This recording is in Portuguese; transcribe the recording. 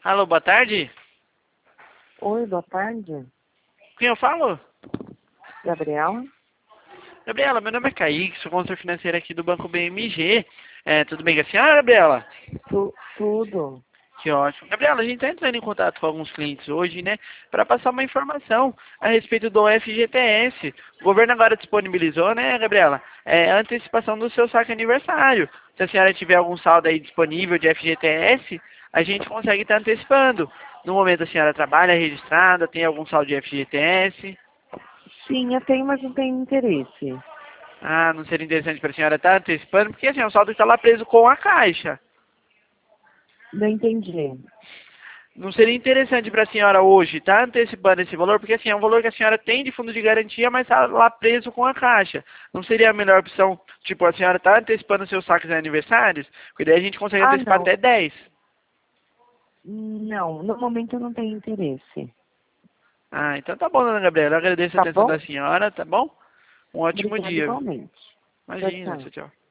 Alô, boa tarde. Oi, boa tarde. Quem eu falo? Gabriela? Gabriela, meu nome é Kaique, sou consultor financeiro aqui do Banco BMG. Tudo bem com a senhora, Gabriela? Tudo. Que ótimo. Gabriela, a gente está entrando em contato com alguns clientes hoje, né, para passar uma informação a respeito do FGTS. O governo agora disponibilizou, né, Gabriela, a antecipação do seu saque aniversário. Se a senhora tiver algum saldo aí disponível de FGTS, a gente consegue estar antecipando. No momento a senhora trabalha registrada, tem algum saldo de FGTS? Sim, eu tenho, mas não tenho interesse. Ah, não seria interessante para a senhora estar antecipando, porque assim, o saldo está lá preso com a Caixa. Não entendi. Não seria interessante para a senhora hoje estar antecipando esse valor, porque assim, é um valor que a senhora tem de fundo de garantia, mas está lá preso com a Caixa. Não seria a melhor opção, tipo, a senhora está antecipando seus saques de aniversários, porque daí a gente consegue Ah, antecipar não. até 10. Não, no momento eu não tenho interesse. Ah, então tá bom, dona Gabriela. Eu agradeço a Tá atenção da bom? senhora, tá bom? Um ótimo Obrigada dia. igualmente. Tchau, Imagina, tchau. tchau, tchau.